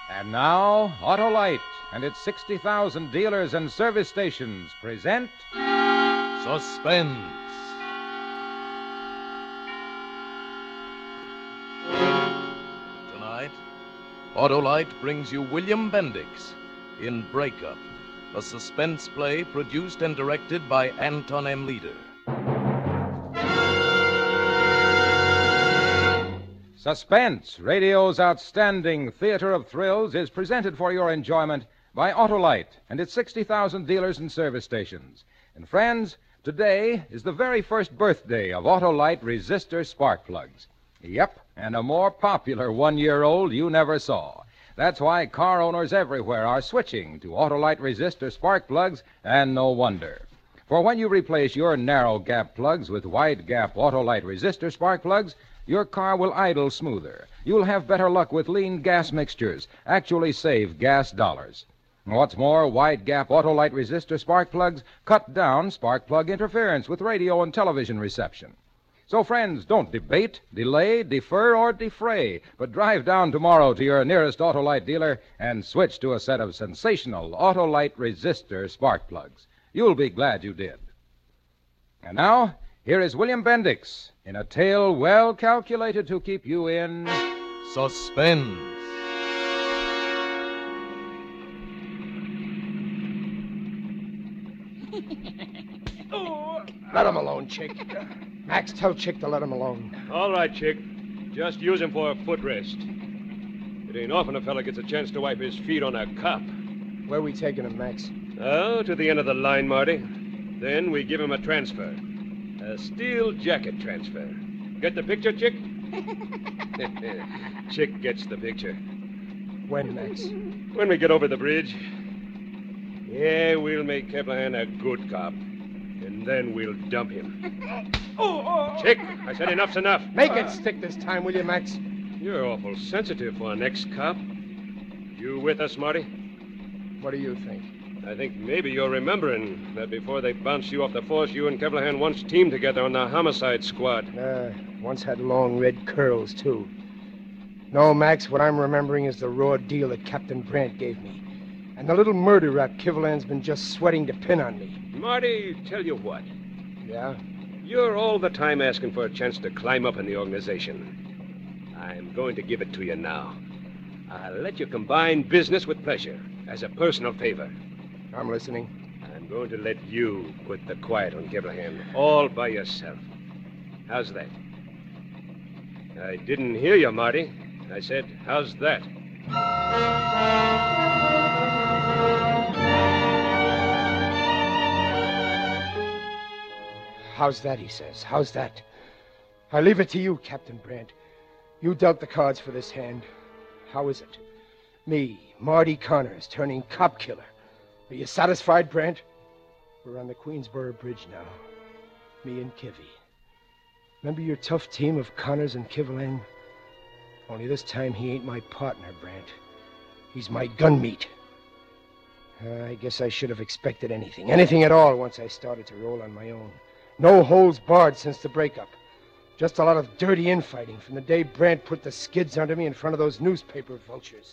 And now, Autolite and its 60,000 dealers and service stations present Suspense. Tonight, Autolite brings you William Bendix in Breakup, a suspense play produced and directed by Anton M. Leader. Suspense, radio's outstanding theater of thrills, is presented for your enjoyment by Autolite and its 60,000 dealers and service stations. And friends, today is the very first birthday of Autolite resistor spark plugs. Yep, and a more popular one-year-old you never saw. That's why car owners everywhere are switching to Autolite resistor spark plugs, and no wonder. For when you replace your narrow gap plugs with wide gap Autolite resistor spark plugs, your car will idle smoother. You'll have better luck with lean gas mixtures, actually save gas dollars. What's more, wide gap Autolite resistor spark plugs cut down spark plug interference with radio and television reception. So, friends, don't debate, delay, defer, or defray, but drive down tomorrow to your nearest Autolite dealer and switch to a set of sensational Autolite resistor spark plugs. You'll be glad you did. And now, here is William Bendix in a tale well calculated to keep you in Suspense. Let him alone, Chick. Max, tell Chick to let him alone. All right, Chick. Just use him for a footrest. It ain't often a fella gets a chance to wipe his feet on a cop. Where are we taking him, Max? Oh, to the end of the line, Marty. Then we give him a transfer. A steel jacket transfer. Get the picture, Chick? Chick gets the picture. When, Max? When we get over the bridge. Yeah, we'll make Kevlahan a good cop. And then we'll dump him. Chick, I said enough's enough. Make it stick this time, will you, Max? You're awful sensitive for an ex-cop. You with us, Marty? What do you think? I think maybe you're remembering that before they bounced you off the force, you and Kevlahan once teamed together on the homicide squad. Once had long red curls, too. No, Max, what I'm remembering is the raw deal that Captain Brandt gave me. And the little murder rap Kevlahan's been just sweating to pin on me. Marty, tell you what. Yeah? You're all the time asking for a chance to climb up in the organization. I'm going to give it to you now. I'll let you combine business with pleasure as a personal favor. I'm listening. I'm going to let you put the quiet on Kevlahan all by yourself. How's that? I didn't hear you, Marty. I said, how's that? How's that, he says. How's that? I leave it to you, Captain Brandt. You dealt the cards for this hand. How is it? Me, Marty Connors, turning cop killer. Are you satisfied, Brandt? We're on the Queensboro Bridge now. Me and Kivy. Remember your tough team of Connors and Kivling? Only this time he ain't my partner, Brandt. He's my gun meat. I guess I should have expected anything. Anything at all once I started to roll on my own. No holds barred since the breakup. Just a lot of dirty infighting from the day Brandt put the skids under me in front of those newspaper vultures.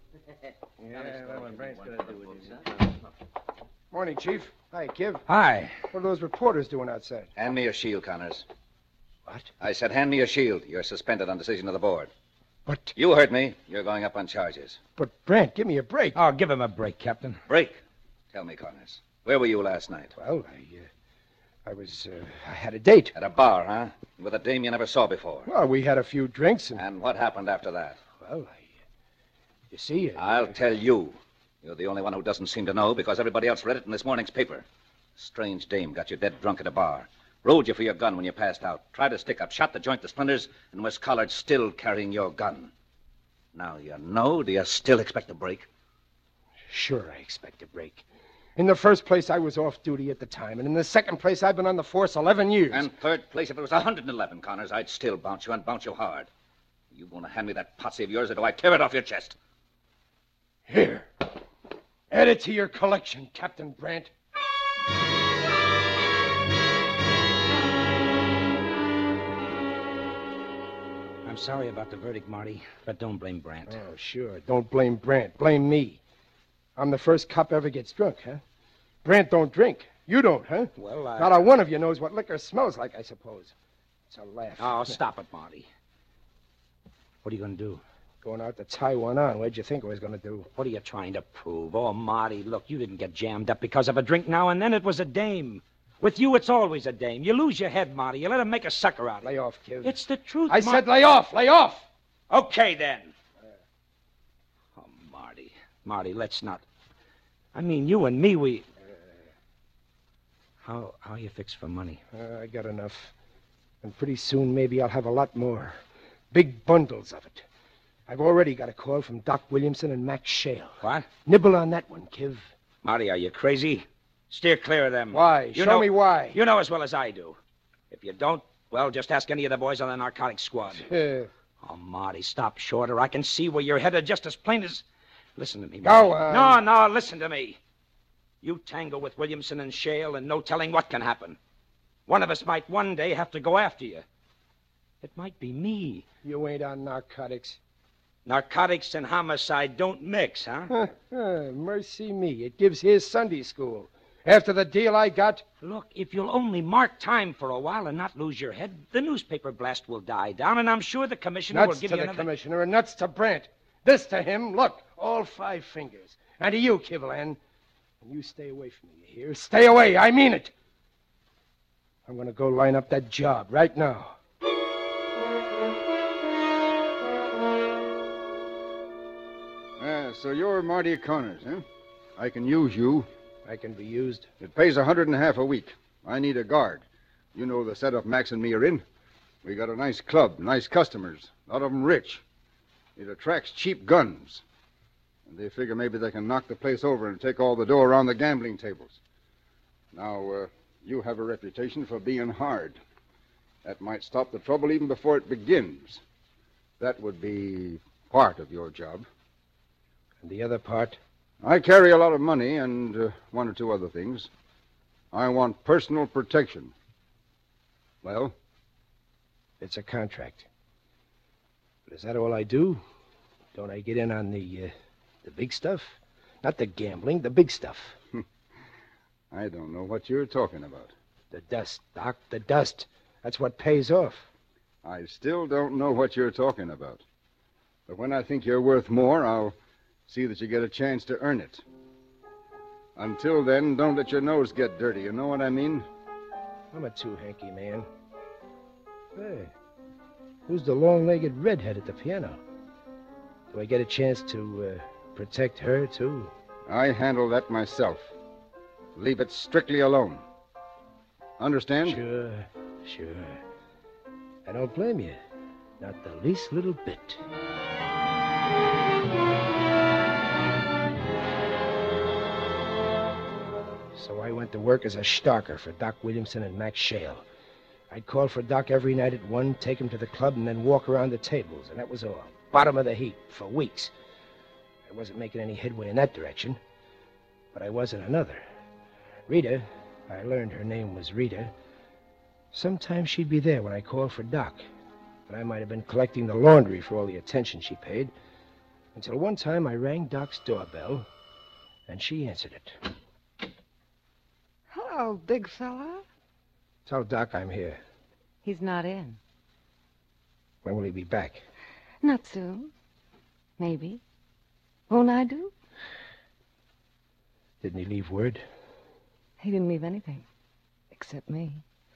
Morning, Chief. Hi, Kiv. Hi. What are those reporters doing outside? Hand me your shield, Connors. What? I said hand me your shield. You're suspended on decision of the board. But You heard me. You're going up on charges. Brandt, give me a break. Oh, give him a break, Captain. Break. Tell me, Connors. Where were you last night? Well, I had a date. At a bar, huh? With a dame you never saw before. Well, we had a few drinks and... And what happened after that? Well, you see... I'll tell you. You're the only one who doesn't seem to know because everybody else read it in this morning's paper. Strange dame got you dead drunk at a bar. Rode you for your gun when you passed out. Tried to stick up, shot the joint to splinters, and was collared still carrying your gun. Now you know, do you still expect a break? Sure, I expect a break. In the first place, I was off duty at the time. And in the second place, I've been on the force 11 years. And third place, if it was 111, Connors, I'd still bounce you and bounce you hard. You going to hand me that potsy of yours, or do I tear it off your chest? Here. Add it to your collection, Captain Brandt. sorry about the verdict, Marty, but don't blame Brandt. Oh, sure. Don't blame Brandt. Blame me. I'm the first cop ever gets drunk, huh? Brandt don't drink. You don't, huh? Well, Not a one of you knows what liquor smells like, I suppose. It's a laugh. Oh, stop it, Marty. What are you going to do? Going out to tie one on. What'd you think I was going to do? What are you trying to prove? Oh, Marty, look, you didn't get jammed up because of a drink now and then. It was a dame. With you, it's always a dame. You lose your head, Marty. You let him make a sucker out of you. Lay off, kid. It's the truth, I said lay off! Lay off! Okay, then. Oh, Marty. Marty, let's not... I mean, you and me, we... How you fixed for money? I got enough. And pretty soon, maybe I'll have a lot more. Big bundles of it. I've already got a call from Doc Williamson and Max Shale. What? Nibble on that one, Kiv. Marty, are you crazy? Steer clear of them. Why? Show me why. You know as well as I do. If you don't, well, just ask any of the boys on the narcotics squad. Oh, Marty, stop short, or I can see where you're headed just as plain as... Listen to me, Marty. Go on. No, listen to me. You tangle with Williamson and Shale, and no telling what can happen. One of us might one day have to go after you. It might be me. You ain't on narcotics. Narcotics and homicide don't mix, huh? Mercy me. It gives his Sunday school. After the deal I got... Look, if you'll only mark time for a while and not lose your head, the newspaper blast will die down, and I'm sure the commissioner will give you another... Nuts to the commissioner and nuts to Brandt. This to him, look, all 5 fingers. And to you, Kivlan. And you stay away from me, you hear? Stay away, I mean it. I'm going to go line up that job right now. So you're Marty Connors, huh? I can use you. I can be used. It pays $150 a week. I need a guard. You know the setup Max and me are in. We got a nice club, nice customers, a lot of them rich. It attracts cheap guns. And they figure maybe they can knock the place over and take all the dough around the gambling tables. Now, you have a reputation for being hard. That might stop the trouble even before it begins. That would be part of your job. And the other part? I carry a lot of money and 1 or 2 other things. I want personal protection. Well? It's a contract. But is that all I do? Don't I get in on the big stuff? Not the gambling, the big stuff. I don't know what you're talking about. The dust, Doc, the dust. That's what pays off. I still don't know what you're talking about. But when I think you're worth more, I'll see that you get a chance to earn it. Until then, don't let your nose get dirty. You know what I mean? I'm a too-hanky man. Hey, who's the long-legged redhead at the piano? Do I get a chance to protect her, too? I handle that myself. Leave it strictly alone. Understand? Sure. I don't blame you. Not the least little bit. So I went to work as a stalker for Doc Williamson and Max Shale. I'd call for Doc every night at 1, take him to the club, and then walk around the tables, and that was all. Bottom of the heap for weeks. I wasn't making any headway in that direction, but I was in another. Rita, I learned her name was Rita. Sometimes she'd be there when I called for Doc, but I might have been collecting the laundry for all the attention she paid, until one time I rang Doc's doorbell, and she answered it. Hello, big fella. Tell Doc I'm here. He's not in. When will he be back? Not soon. Maybe. Won't I do? Didn't he leave word? He didn't leave anything. Except me.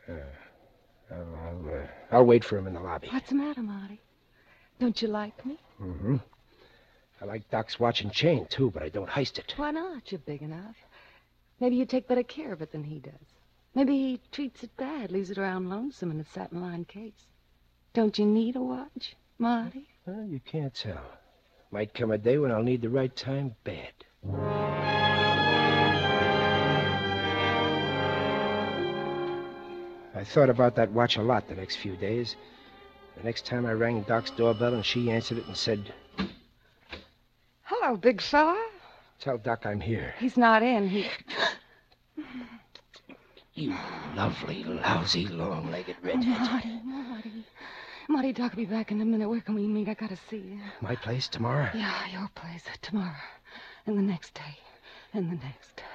I'll wait for him in the lobby. What's the matter, Marty? Don't you like me? Mm-hmm. I like Doc's watch and chain, too, but I don't heist it. Why not? You're big enough. Maybe you take better care of it than he does. Maybe he treats it bad, leaves it around lonesome in a satin-lined case. Don't you need a watch, Marty? Well, you can't tell. Might come a day when I'll need the right time bad. I thought about that watch a lot the next few days. The next time I rang Doc's doorbell and she answered it and said... Hello, big fella. Tell Doc I'm here. He's not in. You lovely, lousy, long-legged redhead. Marty. Marty, Doc will be back in a minute. Where can we meet? I gotta see you. My place tomorrow? Yeah, your place. Tomorrow. And the next day. And the next.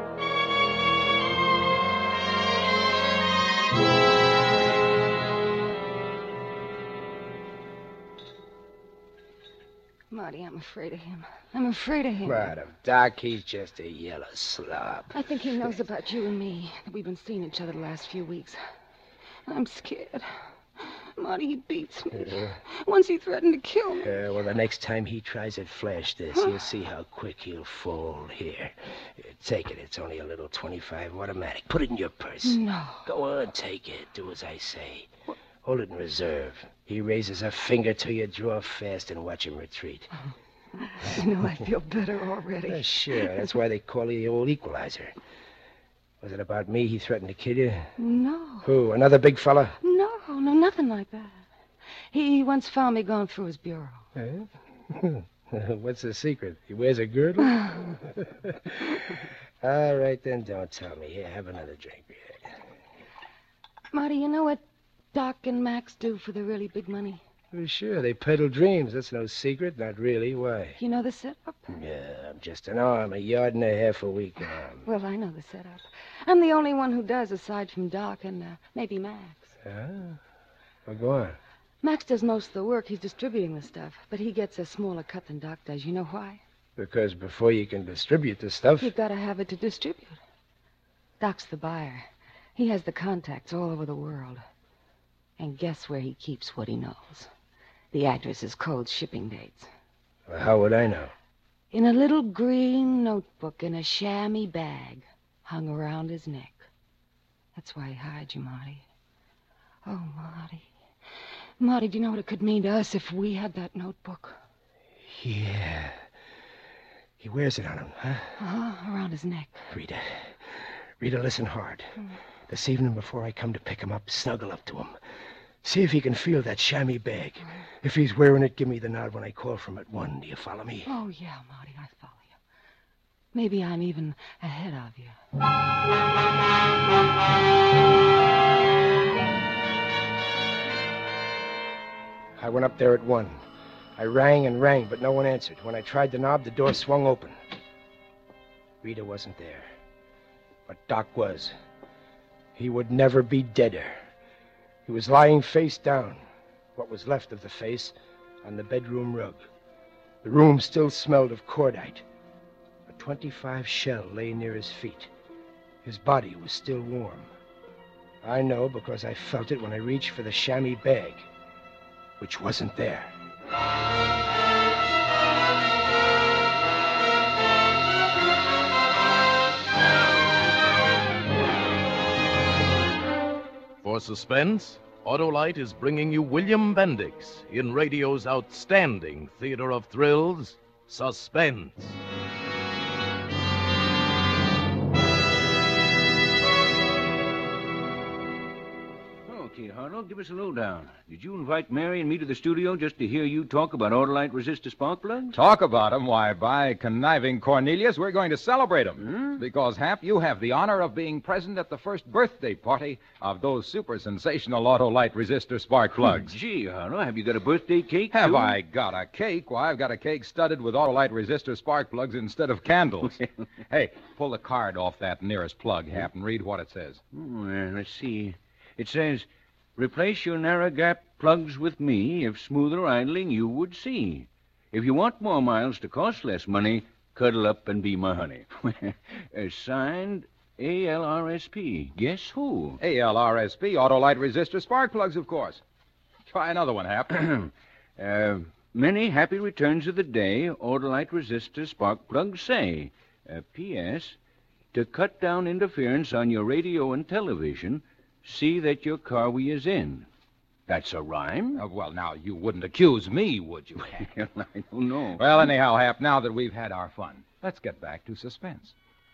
Marty, I'm afraid of him. I'm afraid of him. Right of Doc, he's just a yellow slob. I think he knows about you and me, that we've been seeing each other the last few weeks. I'm scared. Marty, he beats me. Once he threatened to kill me. Well, the next time he tries it, flash this. You'll see how quick he'll fold. Here. Take it. It's only a little 25 automatic. Put it in your purse. No. Go on, take it. Do as I say. Hold it in reserve. He raises a finger to you, draw fast, and watch him retreat. You know, I feel better already. Sure. That's why they call you the old equalizer. Was it about me he threatened to kill you? No. Who, another big fella? No, nothing like that. He once found me going through his bureau. What's the secret? He wears a girdle? All right, then, don't tell me. Here, have another drink. Marty, you know what Doc and Max do for the really big money? Well, sure, they peddle dreams. That's no secret. Not really. Why? You know the setup? Yeah, I'm just an arm, a yard and a half a week arm. Well, I know the setup. I'm the only one who does, aside from Doc and maybe Max. Well, go on. Max does most of the work. He's distributing the stuff, but he gets a smaller cut than Doc does. You know why? Because before you can distribute the stuff... You've got to have it to distribute. Doc's the buyer. He has the contacts all over the world. And guess where he keeps what he knows? The addresses, codes, shipping dates. Well, how would I know? In a little green notebook in a chamois bag hung around his neck. That's why he hired you, Marty. Oh, Marty. Marty, do you know what it could mean to us if we had that notebook? Yeah. He wears it on him, huh? Around his neck. Rita, listen hard. This evening before I come to pick him up, snuggle up to him. See if he can feel that chamois bag. If he's wearing it, give me the nod when I call for him at 1. Do you follow me? Oh, yeah, Marty, I follow you. Maybe I'm even ahead of you. I went up there at 1. I rang and rang, but no one answered. When I tried the knob, the door swung open. Rita wasn't there. But Doc was. He would never be deader. He was lying face down, what was left of the face, on the bedroom rug. The room still smelled of cordite. A .25 shell lay near his feet. His body was still warm. I know because I felt it when I reached for the chamois bag, which wasn't there. For suspense, Autolite is bringing you William Bendix in radio's outstanding theater of thrills, Suspense. Okay, Harlow, give us a lowdown. Did you invite Mary and me to the studio just to hear you talk about Autolite resistor spark plugs? Talk about 'em? Why, by conniving Cornelius, we're going to celebrate 'em. Because, Hap, you have the honor of being present at the first birthday party of those super sensational Autolite resistor spark plugs. Gee, Harlow, have you got a birthday cake, Have too? I got a cake? Why, I've got a cake studded with Autolite resistor spark plugs instead of candles. Hey, pull the card off that nearest plug, Hap, and read what it says. Let's see. It says, replace your narrow gap plugs with me if smoother idling you would see. If you want more miles to cost less money, cuddle up and be my honey. Signed, ALRSP. Guess who? ALRSP, Autolite resistor spark plugs, of course. Try another one, Hap. Many happy returns of the day, Autolite resistor spark plugs say. P.S. To cut down interference on your radio and television, see that your car is in. That's a rhyme? Well, now, you wouldn't accuse me, would you? I don't know. Well, anyhow, Hap, now that we've had our fun, let's get back to suspense.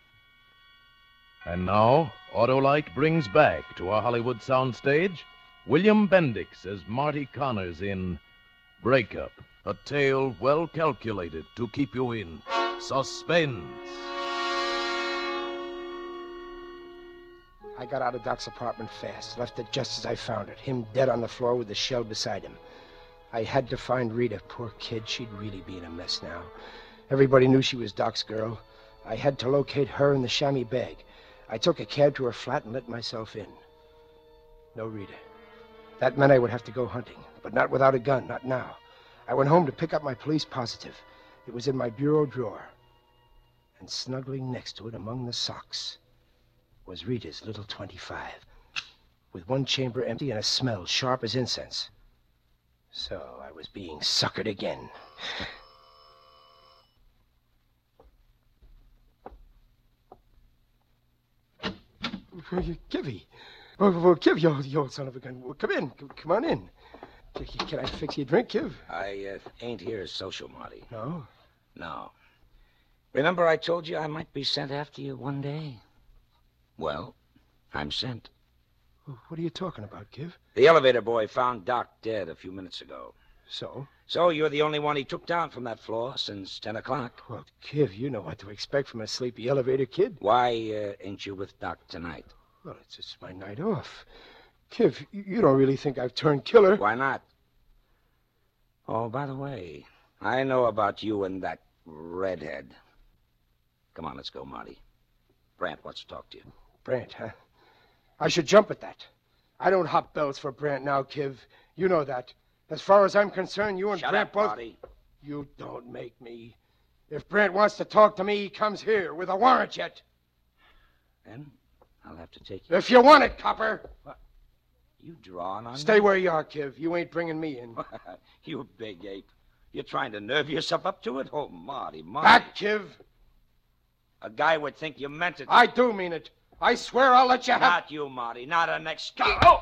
And now, Autolite brings back to our Hollywood soundstage William Bendix as Marty Connors in Breakup, a tale well calculated to keep you in suspense. I got out of Doc's apartment fast, left it just as I found it, him dead on the floor with the shell beside him. I had to find Rita. Poor kid, she'd really be in a mess now. Everybody knew she was Doc's girl. I had to locate her in the chamois bag. I took a cab to her flat and let myself in. No Rita. That meant I would have to go hunting, but not without a gun, not now. I went home to pick up my police positive. It was in my bureau drawer. And snuggling next to it among the socks was Rita's little .25, with one chamber empty and a smell sharp as incense. So I was being suckered again. Kivy. Well, Kiv, you old son of a gun. Well, come in. Come on in. Can I fix you a drink, Kiv? I ain't here as social, Marty. No? No. Remember I told you I might be sent after you one day? Well, I'm sent. What are you talking about, Kiv? The elevator boy found Doc dead a few minutes ago. So? So you're the only one he took down from that floor since 10 o'clock. Well, Kiv, you know what to expect from a sleepy elevator kid. Why ain't you with Doc tonight? Well, it's my night off. Kiv, you don't really think I've turned killer? Why not? Oh, by the way, I know about you and that redhead. Come on, let's go, Marty. Brant wants to talk to you. Brant, huh? I should jump at that. I don't hop bells for Brant now, Kiv. You know that. As far as I'm concerned, you and Shut Brant up, both... Marty. You don't make me. If Brant wants to talk to me, he comes here with a warrant yet. Then I'll have to take you. If you want it, copper. What? You drawing on Stay me? where you are, Kiv. You ain't bringing me in. You big ape. You're trying to nerve yourself up to it? Oh, Marty. Back, Kiv. A guy would think you meant it. I do mean it. I swear I'll let you have... Not you, Marty. Not an excuse. Oh!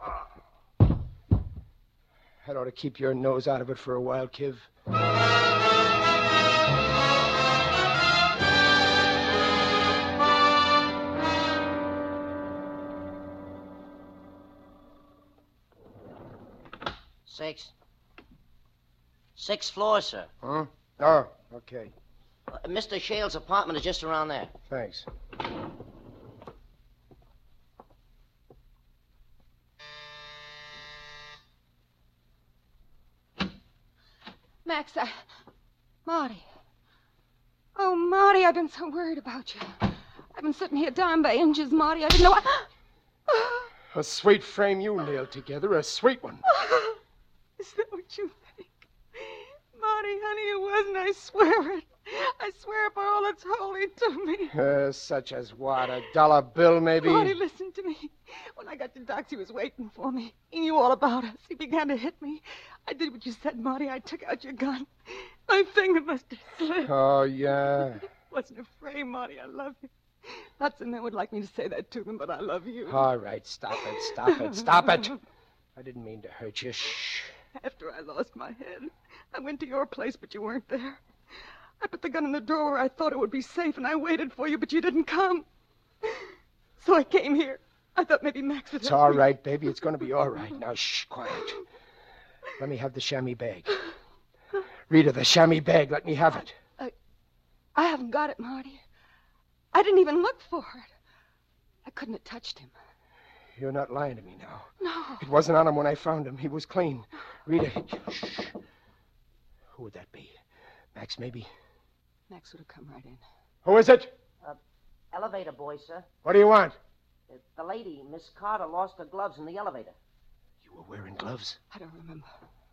That ought to keep your nose out of it for a while, Kiv. 6th floor, sir. Huh? Oh, okay. Mr. Shale's apartment is just around there. Thanks. Max, Marty. Oh, Marty, I've been so worried about you. I've been sitting here dying by inches, Marty. I didn't know... A sweet frame you nailed together, a sweet one. Is that what you think? Marty, honey, it wasn't. I swear it. I swear by all that's holy to me. Such as what? $1 bill, maybe? Marty, listen to me. When I got to Doc's, he was waiting for me. He knew all about us. He began to hit me. I did what you said, Marty. I took out your gun. My finger must have slipped. Oh, yeah. It wasn't a frame, Marty. I love you. Lots of men would like me to say that to them, but I love you. All right, stop it. I didn't mean to hurt you. Shh. After I lost my head, I went to your place, but you weren't there. I put the gun in the drawer where I thought it would be safe, and I waited for you, but you didn't come. So I came here. I thought maybe Max would It's help all me. right, baby. It's going to be all right. Now, shh, quiet. Let me have the chamois bag. Rita, the chamois bag. Let me have it. I haven't got it, Marty. I didn't even look for it. I couldn't have touched him. You're not lying to me now. No. It wasn't on him when I found him. He was clean. Rita, shh. Who would that be? Max, maybe? Max would have come right in. Who is it? Elevator boy, sir. What do you want? The lady, Miss Carter, lost her gloves in the elevator. You were wearing gloves? I don't remember.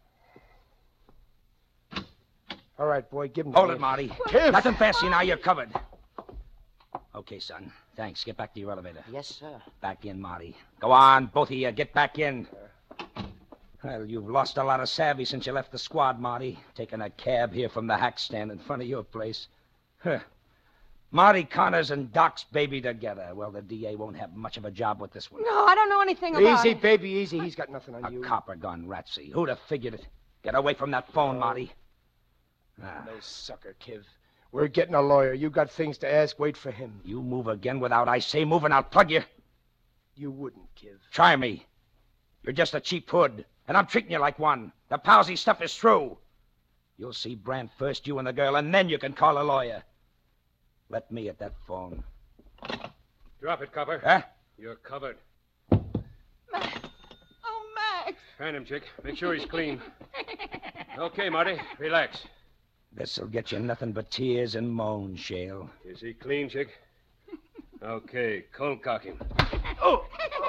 All right, boy, give him Hold it, Marty. Kiv! Nothing fancy now. You're covered. Okay, son. Thanks. Get back to your elevator. Yes, sir. Back in, Marty. Go on, both of you. Get back in. Well, you've lost a lot of savvy since you left the squad, Marty. Taking a cab here from the hack stand in front of your place. Huh. Marty Connors and Doc's baby together. Well, the DA won't have much of a job with this one. No, I don't know anything about Easy, it. baby, easy. He's got nothing on A you. copper gun, Ratsy. Who'd have figured it? Get away from that phone, Marty. No sucker, Kiv. We're getting a lawyer. You got things to ask. Wait for him. You move again without I say move, and I'll plug you. You wouldn't, Kiv. Try me. You're just a cheap hood, and I'm treating you like one. The palsy stuff is true. You'll see Brant first, you and the girl, and then you can call a lawyer. Let me at that phone. Drop it, copper. Huh? You're covered. Max. Oh, Max. Hand him, Chick. Make sure he's clean. Okay, Marty. Relax. This'll get you nothing but tears and moans, Shale. Is he clean, Chick? Okay, cold cock him. Oh!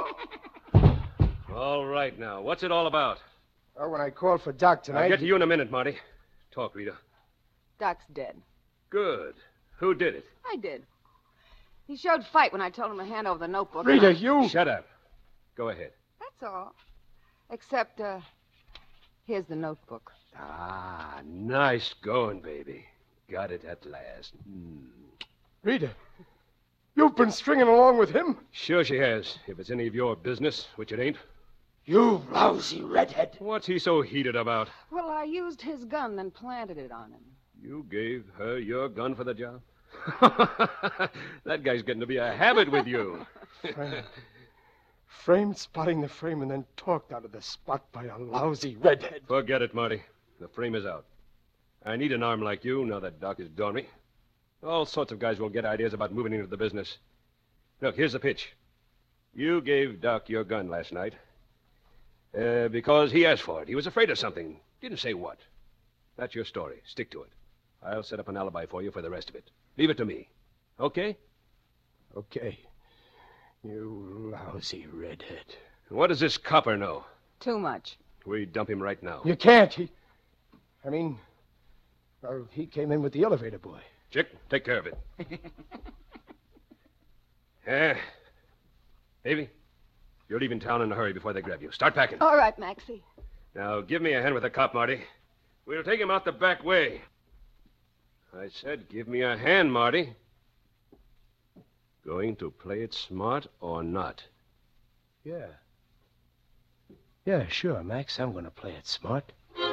All right now. What's it all about? Oh, when I called for Doc tonight... I'll get to you in a minute, Marty. Talk, Rita. Doc's dead. Good. Who did it? I did. He showed fight when I told him to hand over the notebook. Rita, you... Shut up. Go ahead. That's all. Except, here's the notebook. Ah, nice going, baby. Got it at last. Rita, you've been stringing along with him? Sure she has. If it's any of your business, which it ain't. You lousy redhead. What's he so heated about? Well, I used his gun and planted it on him. You gave her your gun for the job? That guy's getting to be a habit with you. Framed spotting the frame and then talked out of the spot by a lousy redhead. Forget it, Marty. The frame is out. I need an arm like you now that Doc has done me. All sorts of guys will get ideas about moving into the business. Look, here's the pitch. You gave Doc your gun last night because he asked for it. He was afraid of something. Didn't say what. That's your story. Stick to it. I'll set up an alibi for you for the rest of it. Leave it to me. Okay? Okay. You lousy redhead. What does this copper know? Too much. We dump him right now. You can't. He came in with the elevator boy. Chick, take care of it. Davy, you're leaving town in a hurry before they grab you. Start packing. All right, Maxie. Now, give me a hand with the cop, Marty. We'll take him out the back way. I said, give me a hand, Marty. Going to play it smart or not? Yeah. Yeah, sure, Max. I'm going to play it smart.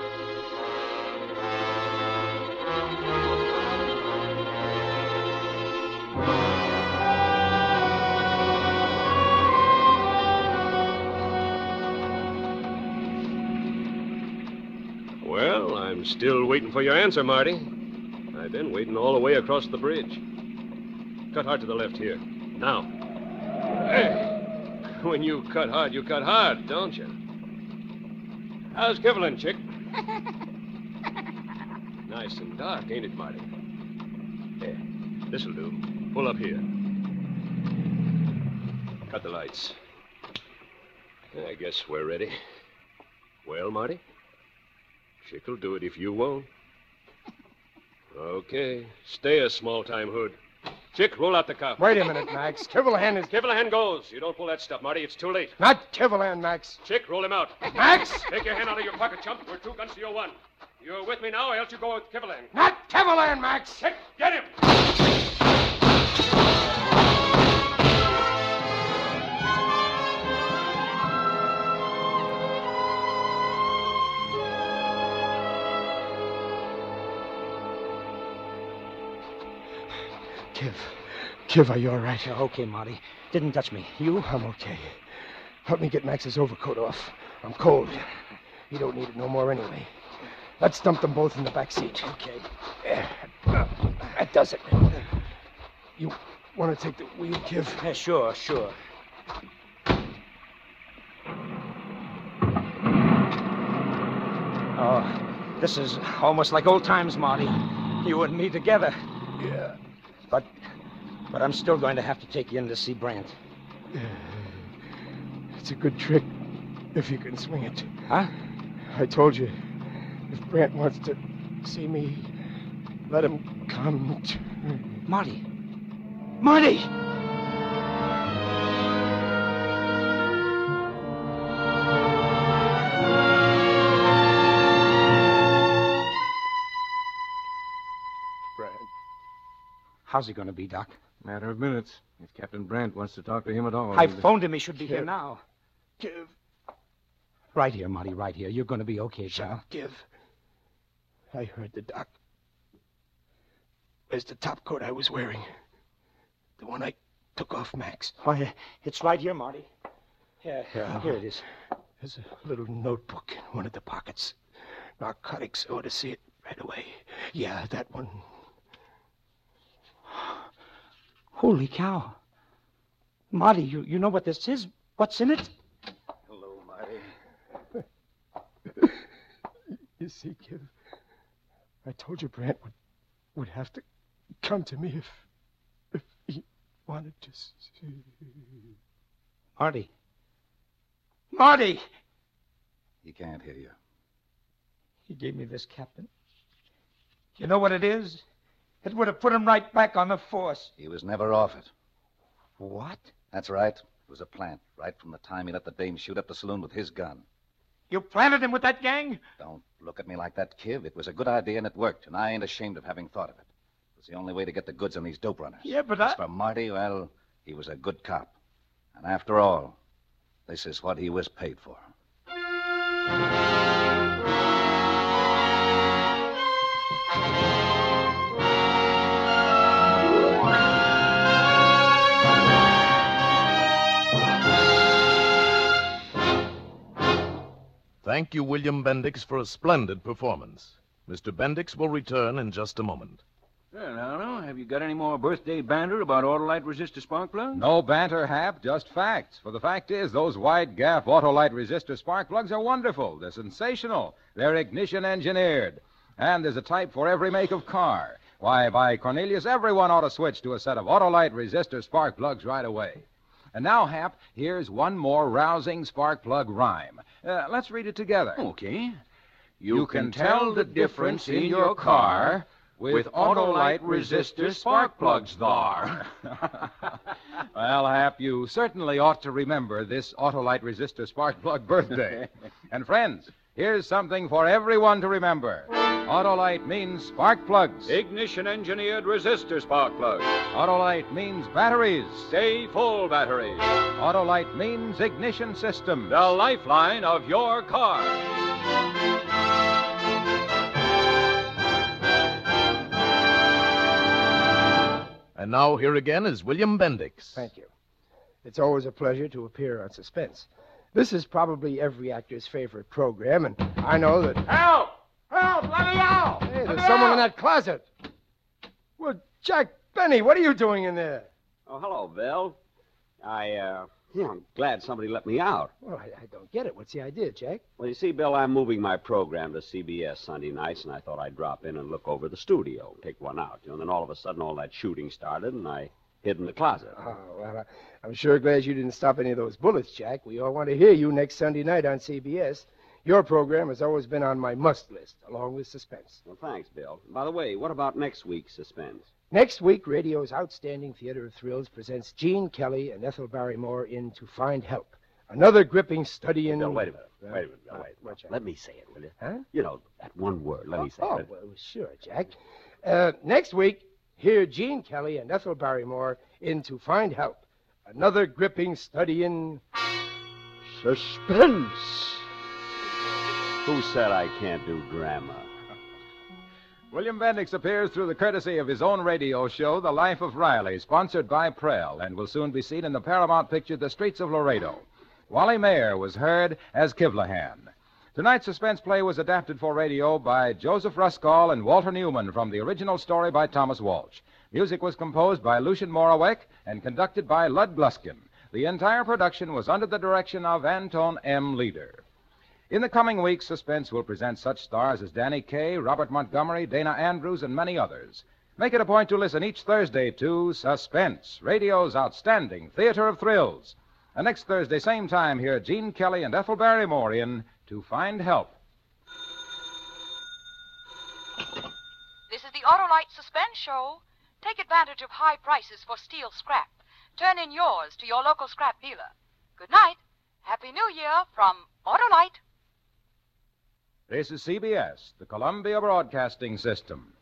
Well, I'm still waiting for your answer, Marty. I've been waiting all the way across the bridge. Cut hard to the left here. Now. Hey. When you cut hard, don't you? How's Kivlin, Chick? Nice and dark, ain't it, Marty? There. This'll do. Pull up here. Cut the lights. I guess we're ready. Well, Marty? Chick'll do it if you won't. Okay. Stay a small-time hood. Chick, roll out the cop. Wait a minute, Max. Kivlahan is... Kivlahan goes. You don't pull that stuff, Marty. It's too late. Not Kivlahan, Max. Chick, roll him out. Max! Take your hand out of your pocket, chump. We're 2 guns to your 1. You're with me now, or else you go with Kivlahan. Not Kivlahan, Max! Chick, get him! Kiv, are you all right? Okay, Marty. Didn't touch me. You? I'm okay. Help me get Max's overcoat off. I'm cold. He don't need it no more anyway. Let's dump them both in the back seat. Okay. That does it. You want to take the wheel, Kiv? Yeah, sure. Oh, this is almost like old times, Marty. You and me together. Yeah. But I'm still going to have to take you in to see Brant. It's a good trick, if you can swing it. Huh? I told you, if Brant wants to see me, let him come to... Marty! Brant. How's he going to be, Doc? Matter of minutes. If Captain Brant wants to talk to him at all. I phoned him. He should be here Kiv. now. Kiv. Right here, Marty, right here. You're going to be okay, pal. Kiv. I heard the doc. Where's the top coat I was wearing? The one I took off Max. Why, it's right here, Marty. Yeah. Here it is. There's a little notebook in one of the pockets. Narcotics ought to see it right away. Yeah, that one. Holy cow. Marty, you know what this is? What's in it? Hello, Marty. You see, kid, I told you Brant would have to come to me if he wanted to see. Marty. Marty! He can't hear you. He gave me this, Captain. You know what it is? It would have put him right back on the force. He was never off it. What? That's right. It was a plant, right from the time he let the dame shoot up the saloon with his gun. You planted him with that gang? Don't look at me like that, Kiv. It was a good idea, and it worked, and I ain't ashamed of having thought of it. It was the only way to get the goods on these dope runners. Yeah, but As for Marty, well, he was a good cop. And after all, this is what he was paid for. Thank you, William Bendix, for a splendid performance. Mr. Bendix will return in just a moment. Well, now, have you got any more birthday banter about Autolite resistor spark plugs? No banter, Hap, just facts. For the fact is, those wide-gap Autolite resistor spark plugs are wonderful. They're sensational. They're ignition engineered. And there's a type for every make of car. Why, by Cornelius, everyone ought to switch to a set of Autolite resistor spark plugs right away. And now, Hap, here's one more rousing spark plug rhyme. Let's read it together. Okay. You can tell the difference in your car with Autolite resistor spark plugs thar. Well, Hap, you certainly ought to remember this Autolite resistor spark plug birthday. And friends, here's something for everyone to remember. Autolite means spark plugs. Ignition engineered resistor spark plugs. Autolite means batteries. Stay full batteries. Autolite means ignition systems. The lifeline of your car. And now here again is William Bendix. Thank you. It's always a pleasure to appear on Suspense. This is probably every actor's favorite program, and I know that... Help! Help! Let me out! Hey, there's someone in that closet. Well, Jack Benny, what are you doing in there? Oh, hello, Bill. I'm glad somebody let me out. Well, I don't get it. What's the idea, Jack? Well, you see, Bill, I'm moving my program to CBS Sunday nights, and I thought I'd drop in and look over the studio, pick one out. And then all of a sudden, all that shooting started, and I hid in the closet. Oh, well, I'm sure glad you didn't stop any of those bullets, Jack. We all want to hear you next Sunday night on CBS. Your program has always been on my must list, along with Suspense. Well, thanks, Bill. By the way, what about next week's Suspense? Next week, radio's outstanding theater of thrills presents Gene Kelly and Ethel Barrymore in To Find Help. Another gripping study in... Bill, wait a minute. Bill, wait. Let me say it, will you? Huh? You know, that one word. Let me say it. Well, sure, Jack. Next week, hear Gene Kelly and Ethel Barrymore in To Find Help. Another gripping study in... Suspense. Who said I can't do drama? William Bendix appears through the courtesy of his own radio show, The Life of Riley, sponsored by Prell, and will soon be seen in the Paramount picture, The Streets of Laredo. Wally Mayer was heard as Kivlahan. Tonight's suspense play was adapted for radio by Joseph Ruskall and Walter Newman from the original story by Thomas Walsh. Music was composed by Lucien Moraweck and conducted by Lud Gluskin. The entire production was under the direction of Anton M. Leader. In the coming weeks, Suspense will present such stars as Danny Kaye, Robert Montgomery, Dana Andrews, and many others. Make it a point to listen each Thursday to Suspense, radio's outstanding theater of thrills. And next Thursday, same time, hear Gene Kelly and Ethel Barrymore in To Find Help. This is the Autolite Suspense Show. Take advantage of high prices for steel scrap. Turn in yours to your local scrap dealer. Good night. Happy New Year from Autolite. This is CBS, the Columbia Broadcasting System.